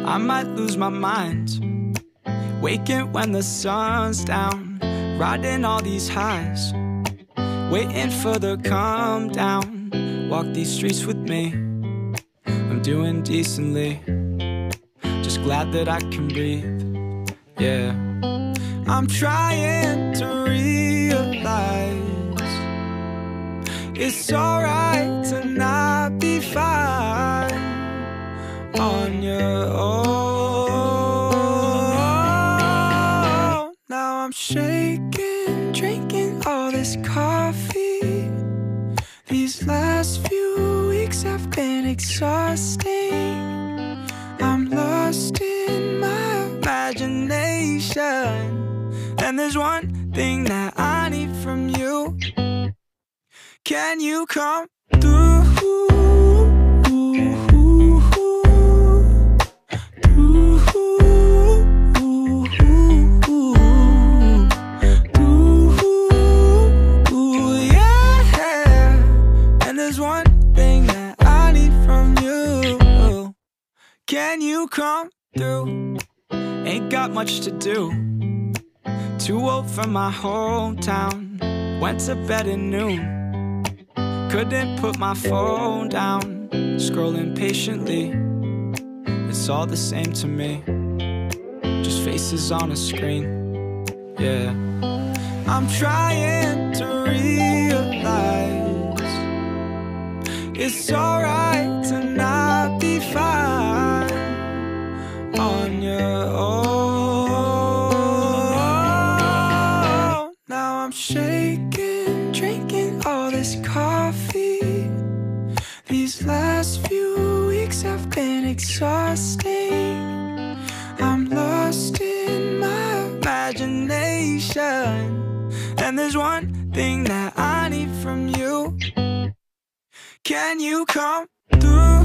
I might lose my mind, waking when the sun's down, riding all these highs, waiting for the calm down. Walk these streets with me, I'm doing decently, just glad that I can breathe, yeah. I'm trying to realize it's alright to not be fine on your own. Now I'm shaking, drinking all this coffee. These last few weeks have been exhausting. I'm lost in my imagination, and there's one thing that I need from you. Can you come through? Can you come through? Ain't got much to do. Too old for my hometown. Went to bed at noon. Couldn't put my phone down. Scrolling patiently. It's all the same to me. Just faces on a screen. Yeah. I'm trying to realize it's alright to not be fine on your own. Now I'm shaking, drinking all this coffee. These last few weeks have been exhausting. I'm lost in my imagination, and there's one thing that I need from you. Can you come through?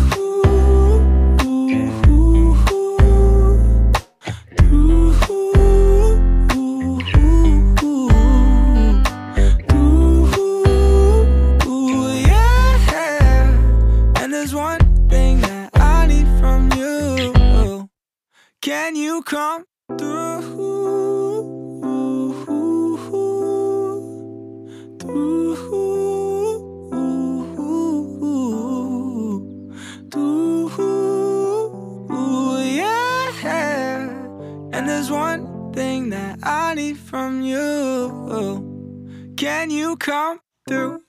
Can you come through? Yeah. And there's one thing that I need from you. Can you come through?